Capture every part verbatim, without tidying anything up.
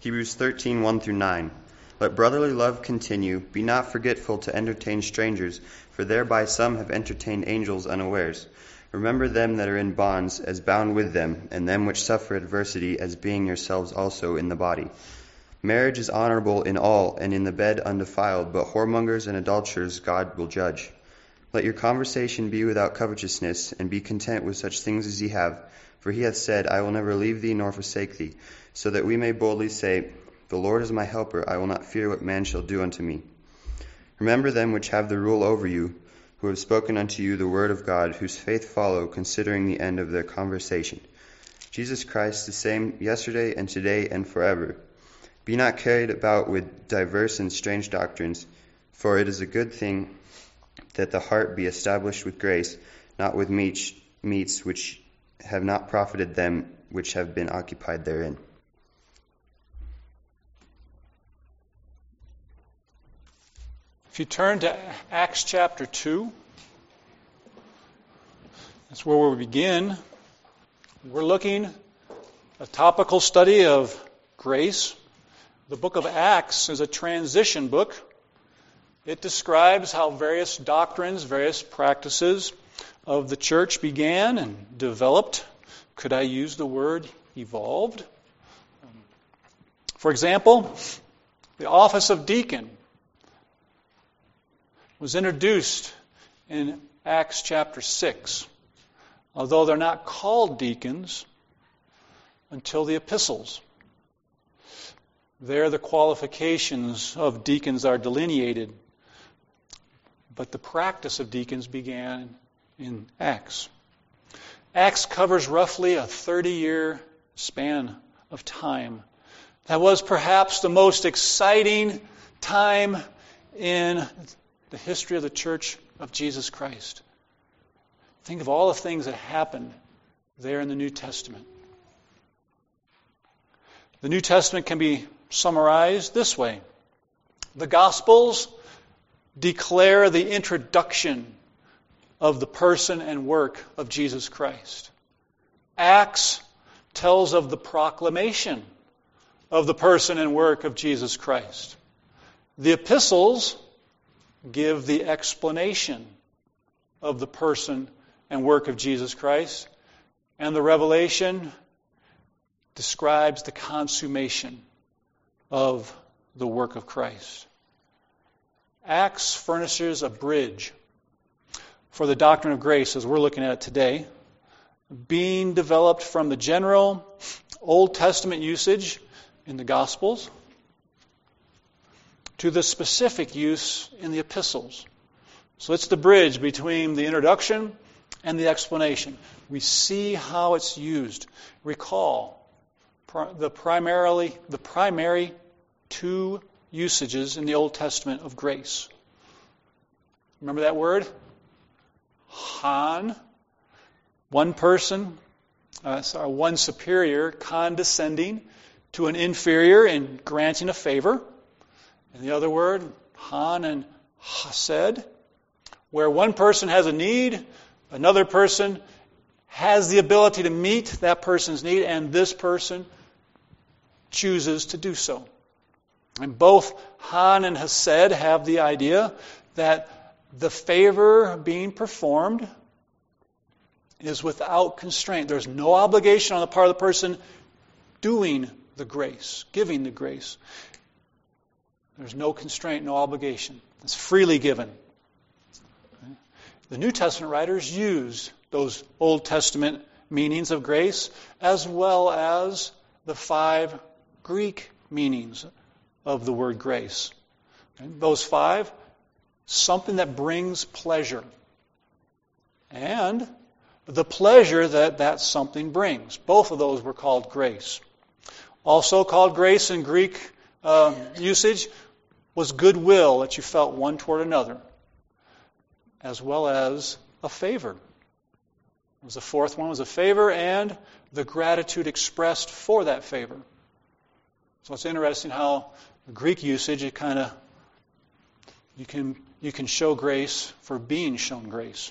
Hebrews thirteen, one through nine. Let brotherly love continue. Be not forgetful to entertain strangers, for thereby some have entertained angels unawares. Remember them that are in bonds, as bound with them, and them which suffer adversity, as being yourselves also in the body. Marriage is honorable in all, and in the bed undefiled, but whoremongers and adulterers God will judge. Let your conversation be without covetousness, and be content with such things as ye have. For he hath said, I will never leave thee nor forsake thee, so that we may boldly say, The Lord is my helper, I will not fear what man shall do unto me. Remember them which have the rule over you, who have spoken unto you the word of God, whose faith follow, considering the end of their conversation. Jesus Christ the same yesterday and today and forever. Be not carried about with diverse and strange doctrines, for it is a good thing that the heart be established with grace, not with meats, meats which have not profited them which have been occupied therein. If you turn to Acts chapter two, that's where we'll begin. We're looking at a topical study of grace. The book of Acts is a transition book. It describes how various doctrines, various practices of the church began and developed. Could I use the word evolved? For example, the office of deacon was introduced in Acts chapter six, although they're not called deacons until the epistles. There the qualifications of deacons are delineated, but the practice of deacons began in Acts. Acts covers roughly a thirty-year span of time. That was perhaps the most exciting time in the history of the Church of Jesus Christ. Think of all the things that happened there in the New Testament. The New Testament can be summarized this way. The Gospels declare the introduction of the person and work of Jesus Christ. Acts tells of the proclamation of the person and work of Jesus Christ. The epistles give the explanation of the person and work of Jesus Christ. And the Revelation describes the consummation of the work of Christ. Acts furnishes a bridge for the doctrine of grace as we're looking at it today, being developed from the general Old Testament usage in the Gospels to the specific use in the epistles. So it's the bridge between the introduction and the explanation. We see how it's used. Recall the primarily the primary two usages in the Old Testament of grace. Remember that word? Han, one person, uh, sorry, one superior condescending to an inferior and granting a favor. And the other word, Han and Chesed, where one person has a need, another person has the ability to meet that person's need, and this person chooses to do so. And both Han and Chesed have the idea that the favor being performed is without constraint. There's no obligation on the part of the person doing the grace, giving the grace. There's no constraint, no obligation. It's freely given. Okay. The New Testament writers use those Old Testament meanings of grace as well as the five Greek meanings of the word grace. Okay. Those five, something that brings pleasure. And the pleasure that that something brings. Both of those were called grace. Also called grace in Greek uh, usage was goodwill that you felt one toward another, as well as a favor. It was the fourth one was a favor and the gratitude expressed for that favor. So it's interesting how the Greek usage, it kind of you can you can show grace for being shown grace.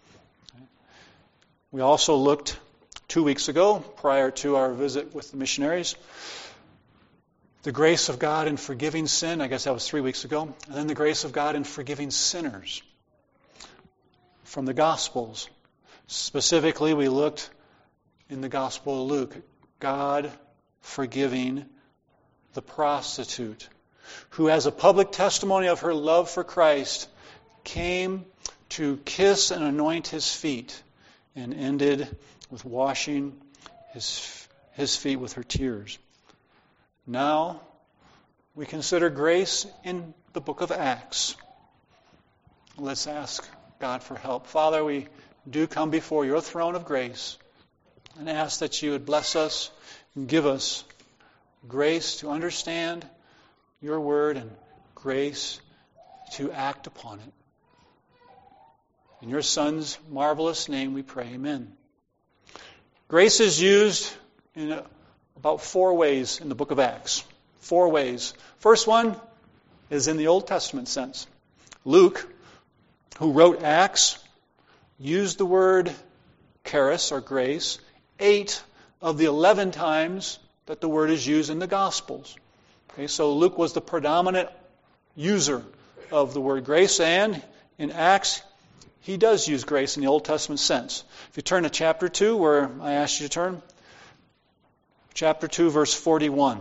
We also looked two weeks ago, prior to our visit with the missionaries, The grace of God in forgiving sin, I guess that was three weeks ago. And then the grace of God in forgiving sinners from the Gospels. Specifically, we looked in the Gospel of Luke, God forgiving the prostitute, who, as a public testimony of her love for Christ, came to kiss and anoint his feet and ended with washing his, his feet with her tears. Now, we consider grace in the book of Acts. Let's ask God for help. Father, we do come before your throne of grace and ask that you would bless us and give us grace to understand your word and grace to act upon it. In your Son's marvelous name we pray, amen. Grace is used in about four ways in the book of Acts. Four ways. First one is in the Old Testament sense. Luke, who wrote Acts, used the word charis, or grace, eight of the eleven times that the word is used in the Gospels. Okay, so Luke was the predominant user of the word grace, and in Acts, he does use grace in the Old Testament sense. If you turn to chapter two, where I asked you to turn, chapter two, verse forty-one.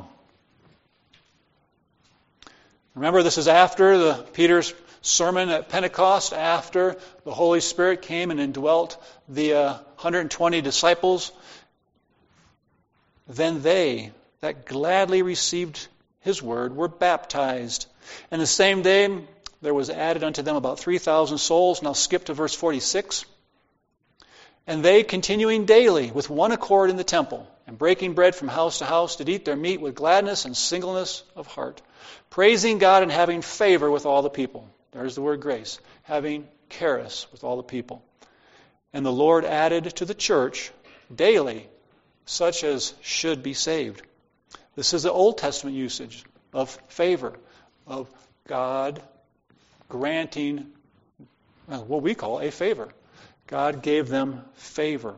Remember, this is after the Peter's sermon at Pentecost, after the Holy Spirit came and indwelt the uh, one hundred twenty disciples. Then they that gladly received his word were baptized. And the same day there was added unto them about three thousand souls. Now skip to verse forty-six. And they, continuing daily with one accord in the temple, and breaking bread from house to house, did eat their meat with gladness and singleness of heart, praising God and having favor with all the people. There's the word grace. Having charis with all the people. And the Lord added to the church daily such as should be saved. This is the Old Testament usage of favor, of God granting well, what we call a favor. God gave them favor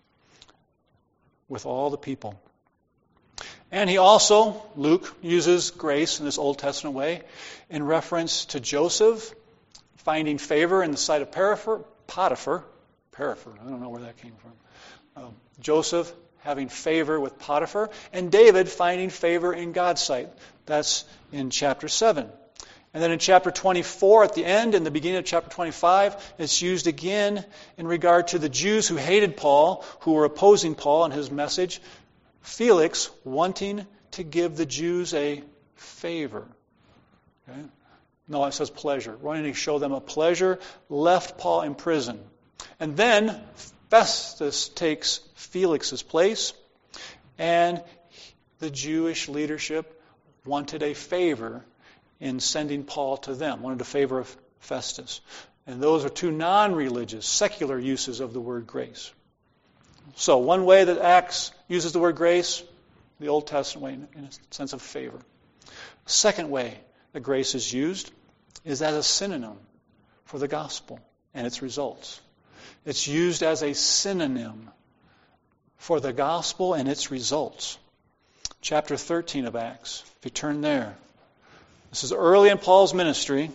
with all the people. And he also, Luke, uses grace in this Old Testament way in reference to Joseph finding favor in the sight of Potiphar. Potiphar, Potiphar, I don't know where that came from. Um, Joseph having favor with Potiphar, and David finding favor in God's sight. That's in chapter seven. And then in chapter twenty-four, at the end, in the beginning of chapter twenty-five, it's used again in regard to the Jews who hated Paul, who were opposing Paul and his message. Felix wanting to give the Jews a favor. Okay? No, it says pleasure. Wanting to show them a pleasure, left Paul in prison. And then Festus takes Felix's place, and the Jewish leadership wanted a favor in sending Paul to them, wanted a favor of Festus. And those are two non-religious, secular uses of the word grace. So one way that Acts uses the word grace, the Old Testament way, in a sense of favor. Second way that grace is used is as a synonym for the gospel and its results. It's used as a synonym for the gospel and its results. Chapter thirteen of Acts, if you turn there. This is early in Paul's ministry.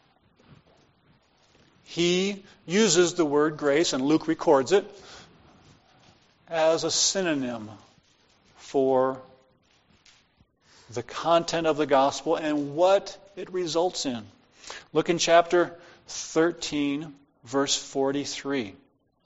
He uses the word grace, and Luke records it, as a synonym for the content of the gospel and what it results in. Look in chapter thirteen, verse forty-three.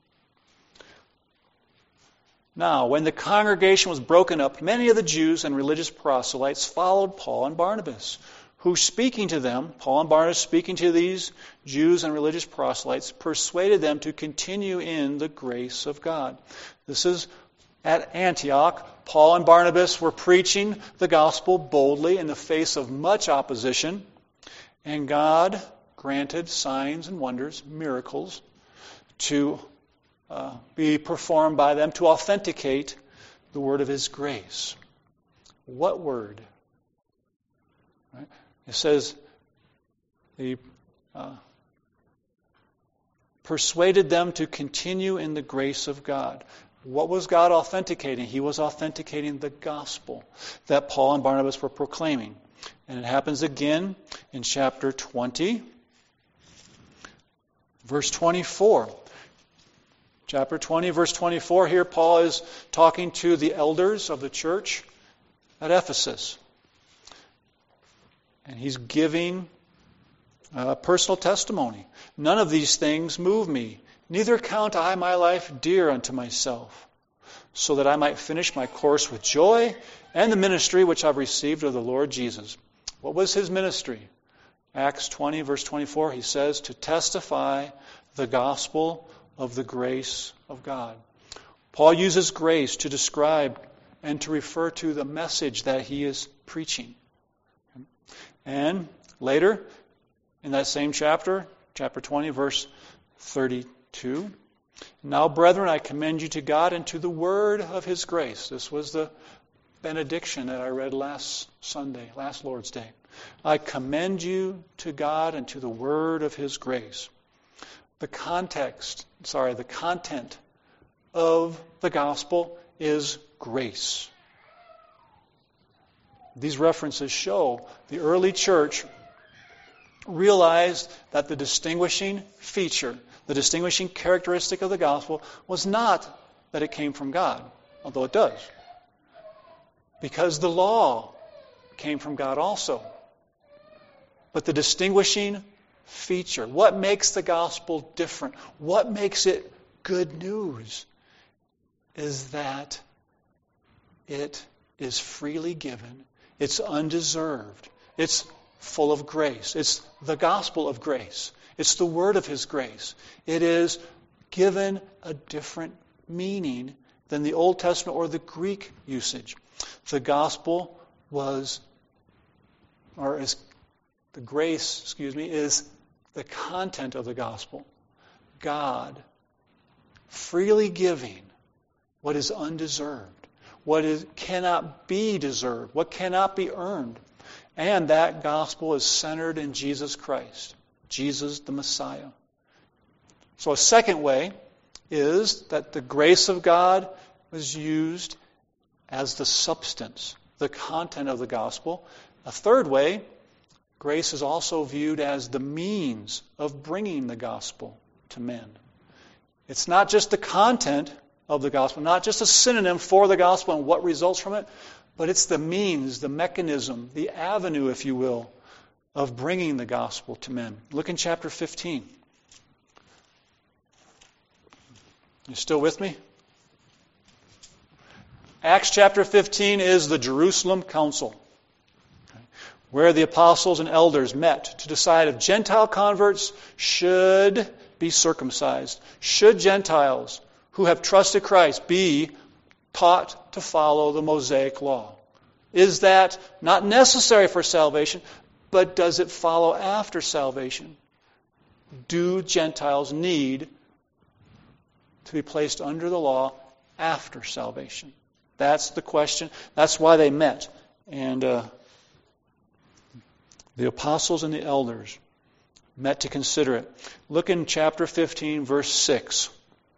Now, when the congregation was broken up, many of the Jews and religious proselytes followed Paul and Barnabas, who speaking to them, Paul and Barnabas speaking to these Jews and religious proselytes, persuaded them to continue in the grace of God. This is at Antioch. Paul and Barnabas were preaching the gospel boldly in the face of much opposition, and God granted signs and wonders, miracles, to uh, be performed by them to authenticate the word of His grace. What word? Right? It says, He uh, persuaded them to continue in the grace of God. What was God authenticating? He was authenticating the gospel that Paul and Barnabas were proclaiming. And it happens again in chapter twenty, verse twenty-four. Chapter twenty, verse twenty-four, here Paul is talking to the elders of the church at Ephesus. And he's giving a personal testimony. None of these things move me. Neither count I my life dear unto myself, so that I might finish my course with joy and the ministry which I've received of the Lord Jesus. What was his ministry? Acts twenty, verse twenty-four, he says, to testify the gospel of the grace of God. Paul uses grace to describe and to refer to the message that he is preaching. And later, in that same chapter, chapter twenty, verse thirty-two, now, brethren, I commend you to God and to the word of his grace. This was the benediction that I read last Sunday, last Lord's Day. I commend you to God and to the word of his grace. The context, sorry, the content of the gospel is grace. These references show the early church realized that the distinguishing feature, the distinguishing characteristic of the gospel was not that it came from God, although it does. Because the law came from God also. But the distinguishing feature, what makes the gospel different, what makes it good news, is that it is freely given, it's undeserved, it's full of grace. It's the gospel of grace. It's the word of his grace. It is given a different meaning than the Old Testament or the Greek usage. The gospel was, or is, the grace, excuse me, is the content of the gospel. God freely giving what is undeserved, what is, cannot be deserved, what cannot be earned. And that gospel is centered in Jesus Christ, Jesus the Messiah. So a second way is that the grace of God was used as the substance, the content of the gospel. A third way, grace is also viewed as the means of bringing the gospel to men. It's not just the content of the gospel, not just a synonym for the gospel and what results from it, but it's the means, the mechanism, the avenue, if you will, of bringing the gospel to men. Look in chapter fifteen. You still with me? Acts chapter fifteen is the Jerusalem Council, where the apostles and elders met to decide if Gentile converts should be circumcised. Should Gentiles who have trusted Christ be taught to follow the Mosaic law? Is that not necessary for salvation, but does it follow after salvation? Do Gentiles need to be placed under the law after salvation? That's the question. That's why they met. And uh, the apostles and the elders met to consider it. Look in chapter fifteen, verse six.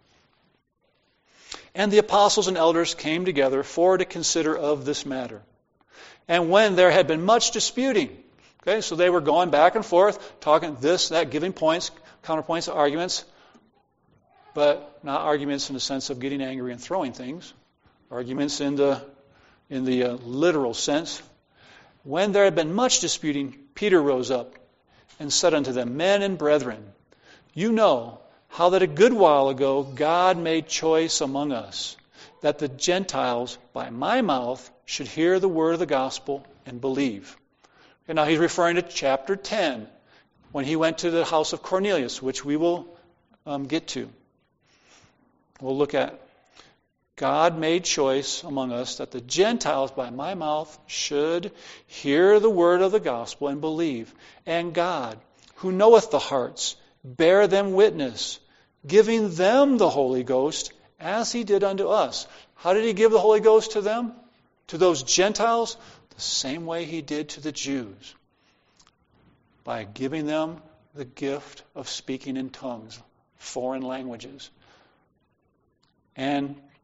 And the apostles and elders came together for to consider of this matter. And when there had been much disputing, okay, so they were going back and forth, talking this, that, giving points, counterpoints, arguments, but not arguments in the sense of getting angry and throwing things, arguments in the in the uh, literal sense. When there had been much disputing, Peter rose up and said unto them, Men and brethren, you know how that a good while ago God made choice among us, that the Gentiles by my mouth should hear the word of the gospel and believe. And now he's referring to chapter ten, when he went to the house of Cornelius, which we will um, get to. We'll look at. God made choice among us that the Gentiles by my mouth should hear the word of the gospel and believe. And God, who knoweth the hearts, bear them witness, giving them the Holy Ghost as he did unto us. How did he give the Holy Ghost to them? To those Gentiles? The same way he did to the Jews. By giving them the gift of speaking in tongues, foreign languages. And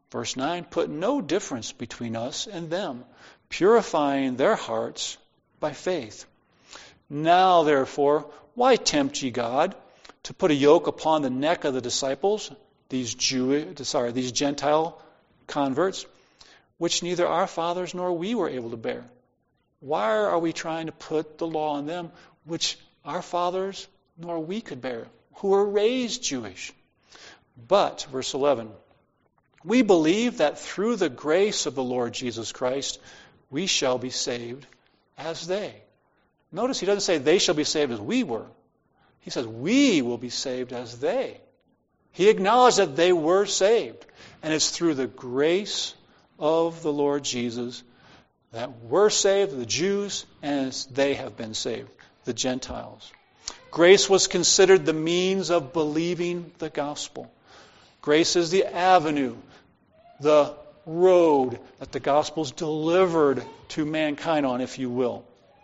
Verse nine, put no difference between us and them, purifying their hearts by faith. Now, therefore, why tempt ye God to put a yoke upon the neck of the disciples, these Jew, sorry, these Gentile converts, which neither our fathers nor we were able to bear? Why are we trying to put the law on them, which our fathers nor we could bear, who were raised Jewish? But, verse eleven, we believe that through the grace of the Lord Jesus Christ, we shall be saved as they. Notice he doesn't say they shall be saved as we were. He says we will be saved as they. He acknowledged that they were saved. And it's through the grace of the Lord Jesus that we're saved, the Jews, and they have been saved, the Gentiles. Grace was considered the means of believing the gospel. Grace is the avenue, the road that the gospel's delivered to mankind on, if you will.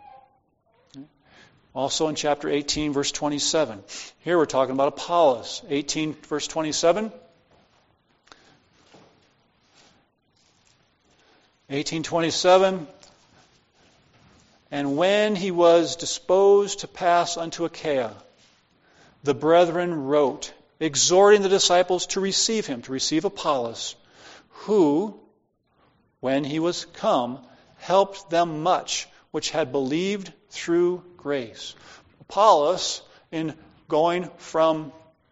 Also in chapter eighteen, verse twenty-seven. Here we're talking about Apollos. eighteen, verse twenty-seven. eighteen twenty-seven. And when he was disposed to pass unto Achaia, the brethren wrote, exhorting the disciples to receive him, to receive Apollos, who, when he was come, helped them much, which had believed through grace. Apollos, in going from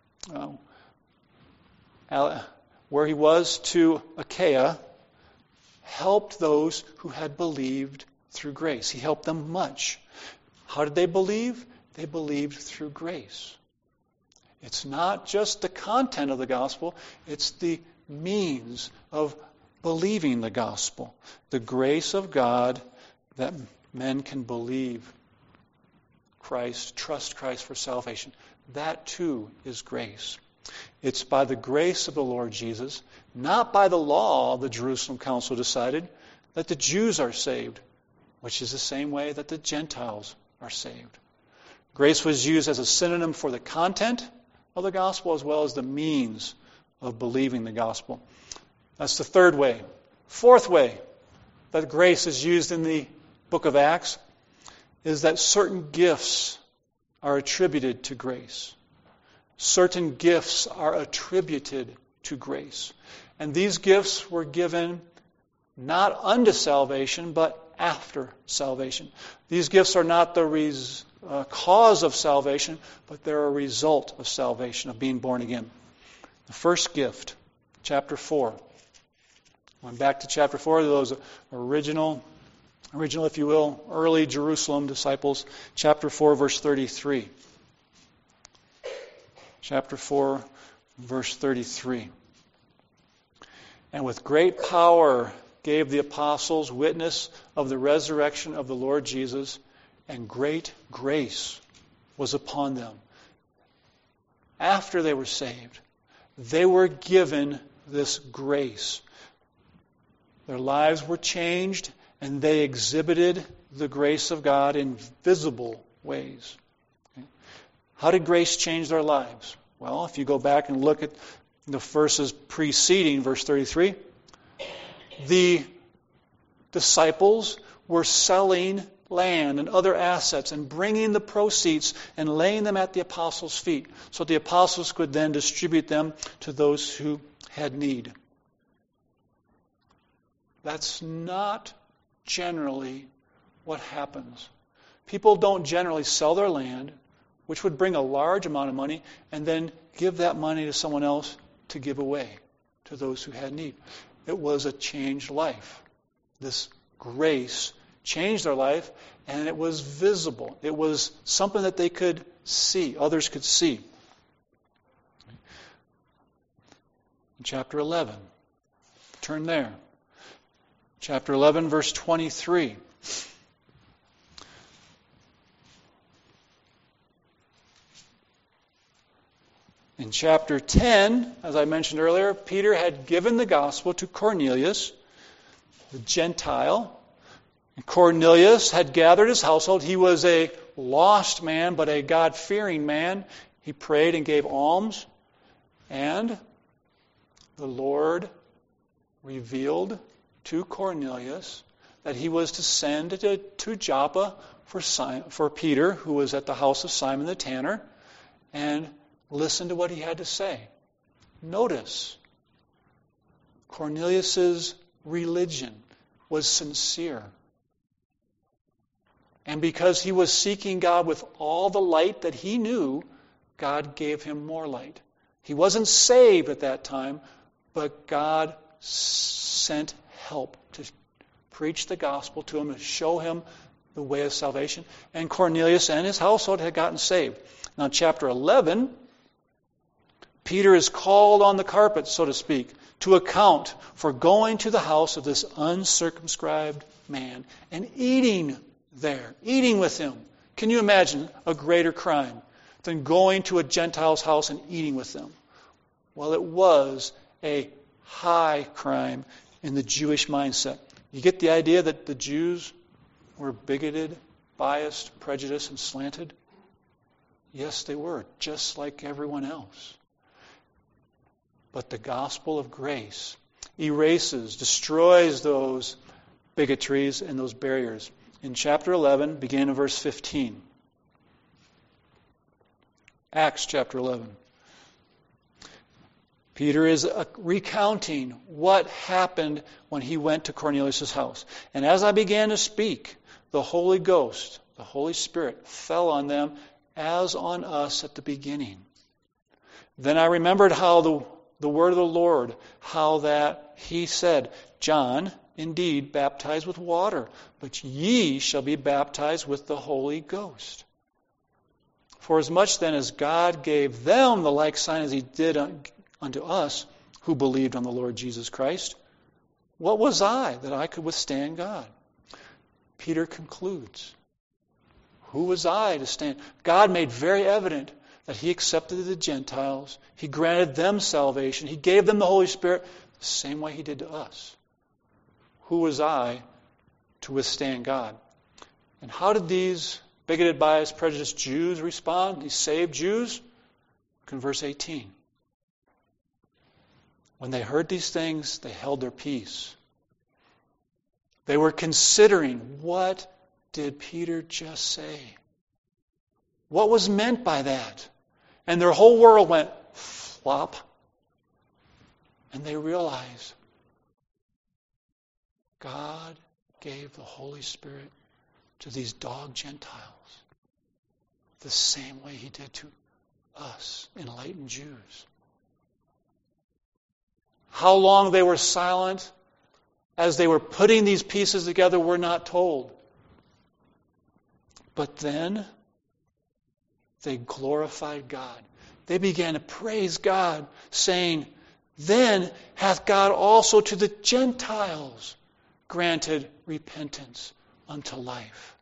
uh, where he was to Achaia, helped those who had believed through grace. He helped them much. How did they believe? They believed through grace. It's not just the content of the gospel, it's the means of believing the gospel. The grace of God that men can believe Christ, trust Christ for salvation. That too is grace. It's by the grace of the Lord Jesus, not by the law the Jerusalem Council decided, that the Jews are saved, which is the same way that the Gentiles are saved. Grace was used as a synonym for the content of the gospel as well as the means of believing the gospel. That's the third way. Fourth way that grace is used in the book of Acts is that certain gifts are attributed to grace. Certain gifts are attributed to grace. And these gifts were given not unto salvation, but after salvation. These gifts are not the res- uh, cause of salvation, but they're a result of salvation, of being born again. The first gift, chapter four. Went back to chapter four, those original, original, if you will, early Jerusalem disciples. Chapter four, verse thirty-three. Chapter four, verse thirty-three. And with great power gave the apostles witness of the resurrection of the Lord Jesus, and great grace was upon them. After they were saved, they were given this grace. Their lives were changed, and they exhibited the grace of God in visible ways. How did grace change their lives? Well, if you go back and look at the verses preceding verse thirty-three, the disciples were selling land and other assets and bringing the proceeds and laying them at the apostles' feet so the apostles could then distribute them to those who had need. That's not generally what happens. People don't generally sell their land, which would bring a large amount of money, and then give that money to someone else to give away to those who had need. It was a changed life. This grace changed their life, and it was visible. It was something that they could see, others could see. In chapter eleven, turn there. Chapter eleven, verse twenty-three. In chapter ten, as I mentioned earlier, Peter had given the gospel to Cornelius, the Gentile. And Cornelius had gathered his household. He was a lost man, but a God-fearing man. He prayed and gave alms. And the Lord revealed to Cornelius that he was to send to, to Joppa for, Simon, for Peter, who was at the house of Simon the tanner, and listen to what he had to say. Notice, Cornelius's religion was sincere. And because he was seeking God with all the light that he knew, God gave him more light. He wasn't saved at that time, but God sent help to preach the gospel to him, to show him the way of salvation. And Cornelius and his household had gotten saved. Now, chapter eleven, Peter is called on the carpet, so to speak, to account for going to the house of this uncircumscribed man and eating there, eating with him. Can you imagine a greater crime than going to a Gentile's house and eating with them? Well, it was a high crime in the Jewish mindset. You get the idea that the Jews were bigoted, biased, prejudiced, and slanted? Yes, they were, just like everyone else. But the gospel of grace erases, destroys those bigotries and those barriers. In chapter eleven, beginning in verse fifteen. Acts chapter eleven. Peter is recounting what happened when he went to Cornelius' house. And as I began to speak, the Holy Ghost, the Holy Spirit, fell on them as on us at the beginning. Then I remembered how the, the word of the Lord, how that he said, John indeed baptized with water, but ye shall be baptized with the Holy Ghost. For as much then as God gave them the like sign as he did unto us who believed on the Lord Jesus Christ, what was I that I could withstand God? Peter concludes, who was I to stand? God made very evident that he accepted the Gentiles. He granted them salvation. He gave them the Holy Spirit the same way he did to us. Who was I to withstand God? And how did these bigoted, biased, prejudiced Jews respond? These saved Jews? Look in verse eighteen. When they heard these things, they held their peace. They were considering, what did Peter just say? What was meant by that? And their whole world went flop. And they realized God gave the Holy Spirit to these dog Gentiles the same way he did to us, enlightened Jews. How long they were silent as they were putting these pieces together, we're not told. But then they glorified God. They began to praise God, saying, Then hath God also to the Gentiles granted repentance unto life.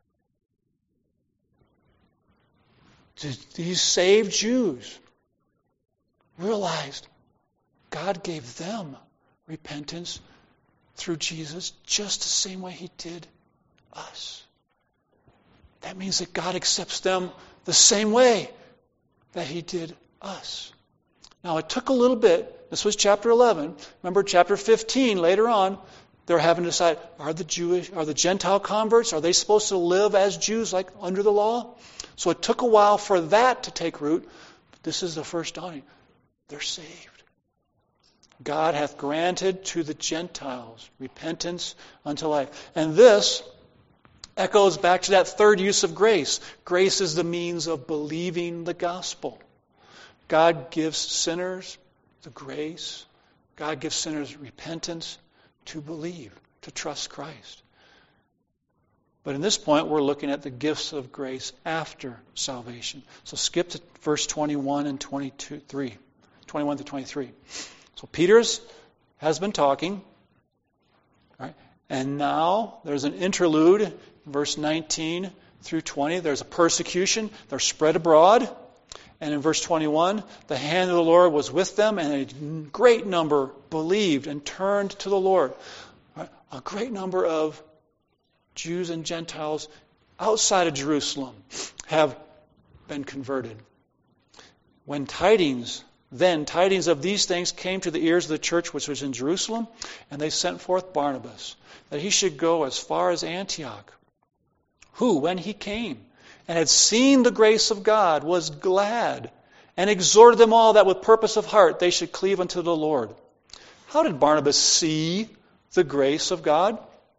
These saved Jews realized God gave them repentance through Jesus just the same way he did us. That means that God accepts them the same way that he did us. Now, it took a little bit. This was chapter eleven. Remember, chapter fifteen, later on, they're having to decide, are the Jewish, are the Gentile converts, are they supposed to live as Jews like under the law? So it took a while for that to take root. But this is the first dawning. They're saved. God hath granted to the Gentiles repentance unto life. And this echoes back to that third use of grace. Grace is the means of believing the gospel. God gives sinners the grace. God gives sinners repentance to believe, to trust Christ. But in this point, we're looking at the gifts of grace after salvation. So skip to verse twenty-one and twenty-two, three, twenty-one to twenty-three. So Peter has been talking, right? And now there's an interlude, verse nineteen through twenty. There's a persecution. They're spread abroad. And in verse twenty-one, the hand of the Lord was with them, and a great number believed and turned to the Lord. Right? A great number of Jews and Gentiles outside of Jerusalem have been converted. When tidings Then tidings of these things came to the ears of the church which was in Jerusalem, and they sent forth Barnabas, that he should go as far as Antioch, who, when he came and had seen the grace of God, was glad, and exhorted them all that with purpose of heart they should cleave unto the Lord. How did Barnabas see the grace of God?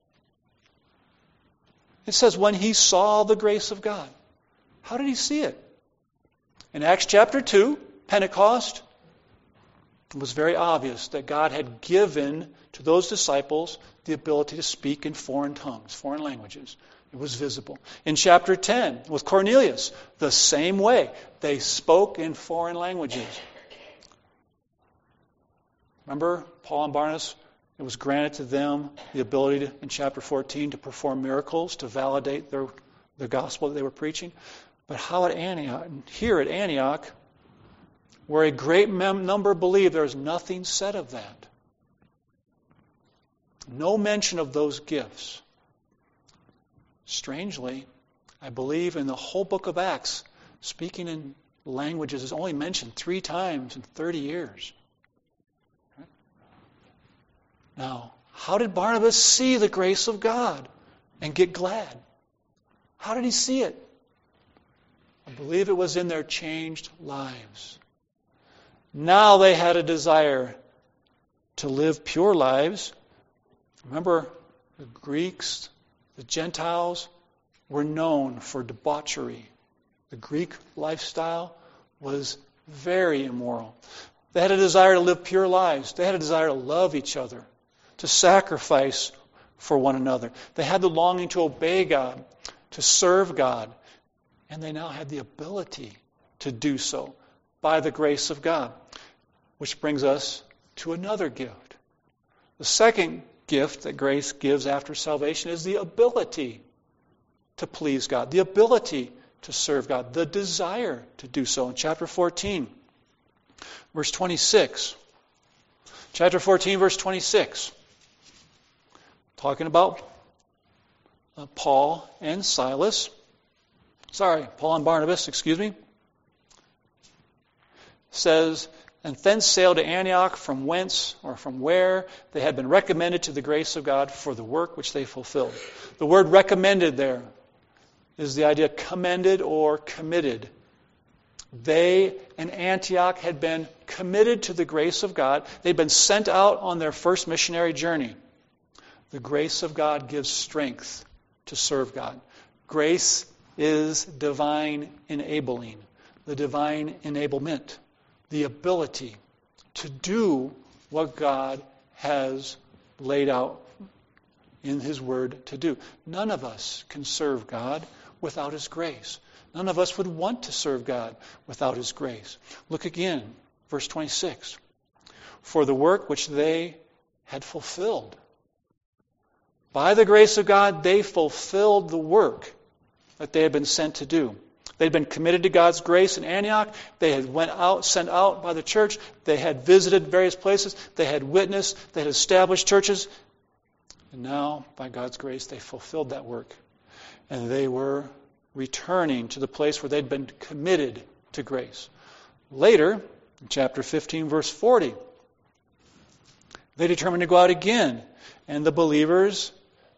It says, when he saw the grace of God. How did he see it? In Acts chapter two, Pentecost, it was very obvious that God had given to those disciples the ability to speak in foreign tongues, foreign languages. It was visible. In chapter ten, with Cornelius, the same way. They spoke in foreign languages. Remember, Paul and Barnabas, it was granted to them the ability to, in chapter fourteen, to perform miracles, to validate their, the gospel that they were preaching. But how at Antioch, here at Antioch, where a great mem- number believed, there is nothing said of that. No mention of those gifts. Strangely, I believe in the whole book of Acts, speaking in languages is only mentioned three times in thirty years. Now, how did Barnabas see the grace of God and get glad? How did he see it? I believe it was in their changed lives. Now they had a desire to live pure lives. Remember, the Greeks, the Gentiles, were known for debauchery. The Greek lifestyle was very immoral. They had a desire to live pure lives. They had a desire to love each other, to sacrifice for one another. They had the longing to obey God, to serve God. And they now had the ability to do so by the grace of God. Which brings us to another gift. The second gift that grace gives after salvation is the ability to please God, the ability to serve God, the desire to do so. In chapter fourteen, verse twenty-six. Chapter fourteen, verse twenty-six. Talking about uh, Paul and Silas. Sorry, Paul and Barnabas, excuse me. Says, and thence sailed to Antioch, from whence or from where they had been recommended to the grace of God for the work which they fulfilled. The word recommended there is the idea commended or committed. They in Antioch had been committed to the grace of God. They'd been sent out on their first missionary journey. The grace of God gives strength to serve God. Grace is divine enabling, the divine enablement, the ability to do what God has laid out in His Word to do. None of us can serve God without His grace. None of us would want to serve God without His grace. Look again, verse twenty-six. For the work which they had fulfilled. By the grace of God, they fulfilled the work that they had been sent to do. They'd been committed to God's grace in Antioch. They had went out, sent out by the church. They had visited various places. They had witnessed. They had established churches. And now, by God's grace, they fulfilled that work. And they were returning to the place where they'd been committed to grace. Later, in chapter fifteen, verse forty, they determined to go out again. And the believers,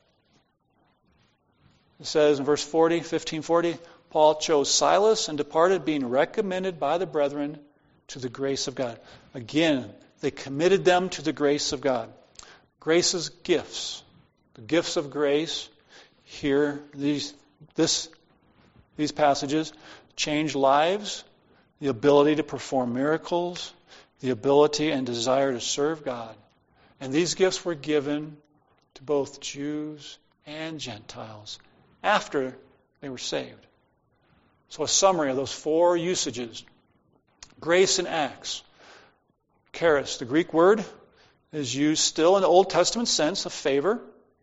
it says in verse forty, fifteen forty, Paul chose Silas and departed, being recommended by the brethren to the grace of God. Again, they committed them to the grace of God. Grace's gifts, the gifts of grace, here, these, this, these passages, change lives, the ability to perform miracles, the ability and desire to serve God. And these gifts were given to both Jews and Gentiles after they were saved. So a summary of those four usages. Grace in Acts. Charis, the Greek word, is used still in the Old Testament sense of favor.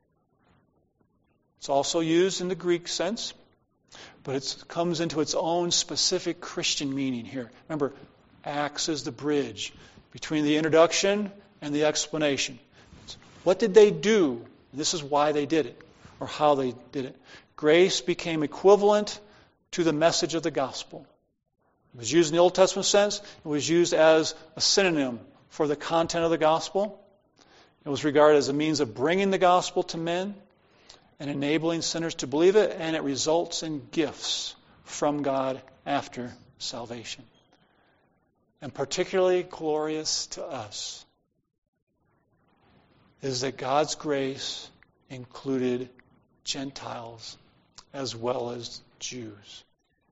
It's also used in the Greek sense, but it comes into its own specific Christian meaning here. Remember, Acts is the bridge between the introduction and the explanation. What did they do? This is why they did it, or how they did it. Grace became equivalent to the message of the gospel. It was used in the Old Testament sense. It was used as a synonym for the content of the gospel. It was regarded as a means of bringing the gospel to men and enabling sinners to believe it, and it results in gifts from God after salvation. And particularly glorious to us is that God's grace included Gentiles as well as Jews.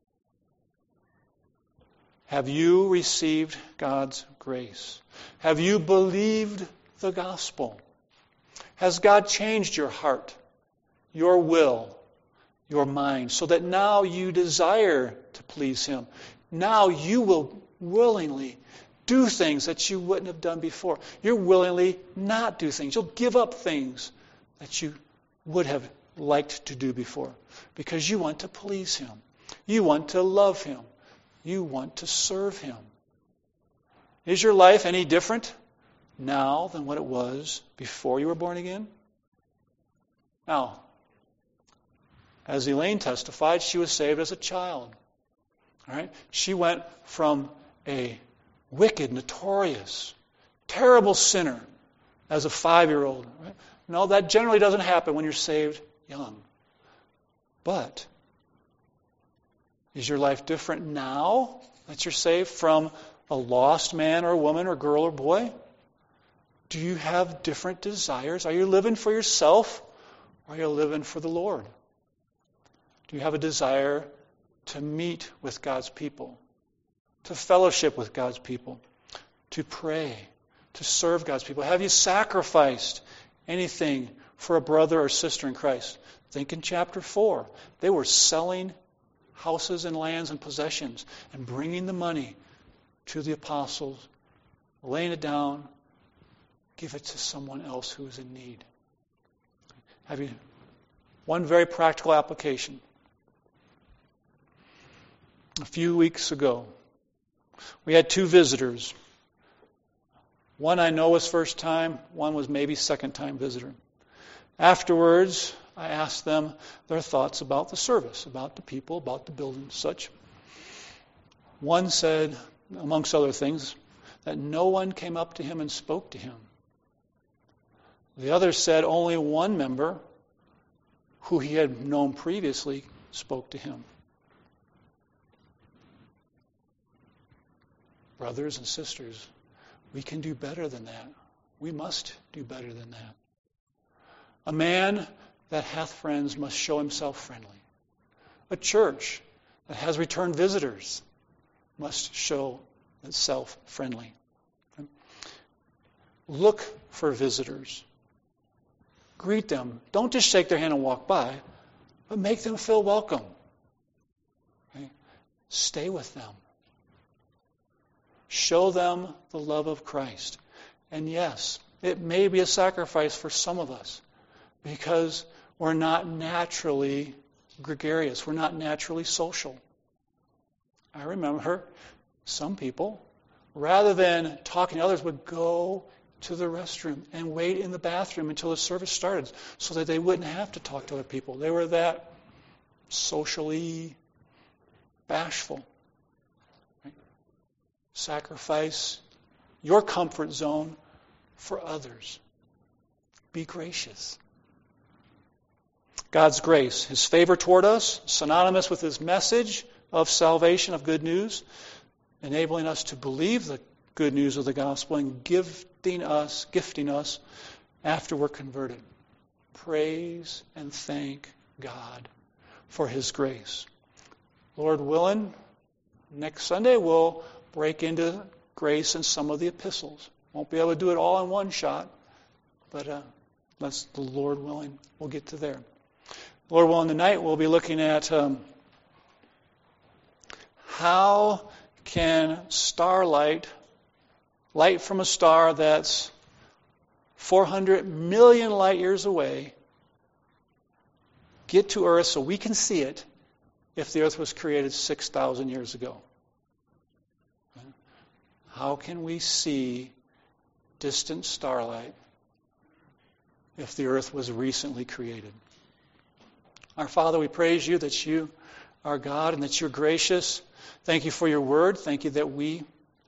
Have you received God's grace? Have you believed the gospel? Has God changed your heart, your will, your mind, so that now you desire to please Him? Now you will willingly do things that you wouldn't have done before. You'll willingly not do things. You'll give up things that you would have liked to do before because you want to please Him. You want to love Him. You want to serve Him. Is your life any different now than what it was before you were born again? Now, as Elaine testified, she was saved as a child. All right? She went from a wicked, notorious, terrible sinner as a five-year-old. Right? No, that generally doesn't happen when you're saved young. But is your life different now that you're saved from a lost man or woman or girl or boy? Do you have different desires? Are you living for yourself or are you living for the Lord? Do you have a desire to meet with God's people, to fellowship with God's people, to pray, to serve God's people? Have you sacrificed anything for a brother or sister in Christ? Think in chapter four. They were selling houses and lands and possessions and bringing the money to the apostles, laying it down, give it to someone else who is in need. Have you? One very practical application. A few weeks ago, we had two visitors. One I know was first time, one was maybe second time visitor. Afterwards, I asked them their thoughts about the service, about the people, about the building, such. One said, amongst other things, that no one came up to him and spoke to him. The other said only one member, who he had known previously, spoke to him. Brothers and sisters, we can do better than that. We must do better than that. A man that hath friends must show himself friendly. A church that has returned visitors must show itself friendly. Look for visitors. Greet them. Don't just shake their hand and walk by, but make them feel welcome. Okay? Stay with them. Show them the love of Christ. And yes, it may be a sacrifice for some of us because we're not naturally gregarious. We're not naturally social. I remember some people, rather than talking to others, would go to the restroom and wait in the bathroom until the service started so that they wouldn't have to talk to other people. They were that socially bashful. Right? Sacrifice your comfort zone for others. Be gracious. God's grace, His favor toward us, synonymous with His message of salvation, of good news, enabling us to believe the good news of the gospel and gifting us, gifting us after we're converted. Praise and thank God for His grace. Lord willing, next Sunday we'll break into grace in some of the epistles. Won't be able to do it all in one shot, but uh, let's, the Lord willing, we'll get to there. Lord willing, tonight we'll be looking at um, how can starlight, light from a star that's four hundred million light years away, get to Earth so we can see it if the Earth was created six thousand years ago? How can we see distant starlight if the Earth was recently created? Our Father, we praise You that You are God and that You're gracious Thank you for your word. Thank you that we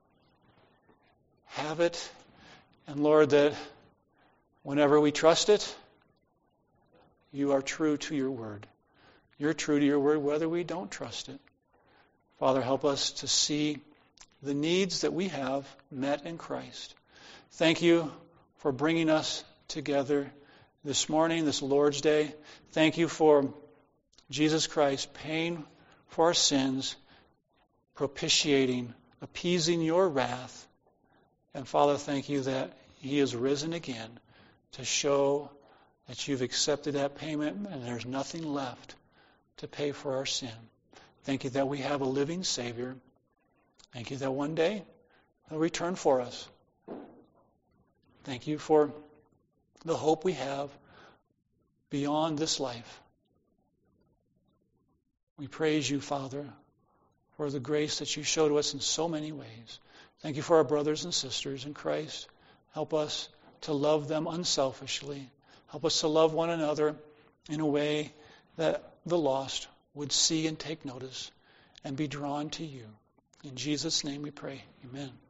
have it. And Lord, that whenever we trust it, you are true to your word. You're true to your word whether we don't trust it. Father, help us to see the needs that we have met in Christ. Thank you for bringing us together this morning, this Lord's Day. Thank you for Jesus Christ paying for our sins, propitiating, appeasing your wrath. And Father, thank you that he is risen again to show that you've accepted that payment and there's nothing left to pay for our sin. Thank you that we have a living Savior. Thank you that one day he'll return for us. Thank you for the hope we have beyond this life. We praise you, Father, for the grace that you show to us in so many ways. Thank you for our brothers and sisters in Christ. Help us to love them unselfishly. Help us to love one another in a way that the lost would see and take notice and be drawn to you. In Jesus' name we pray. Amen.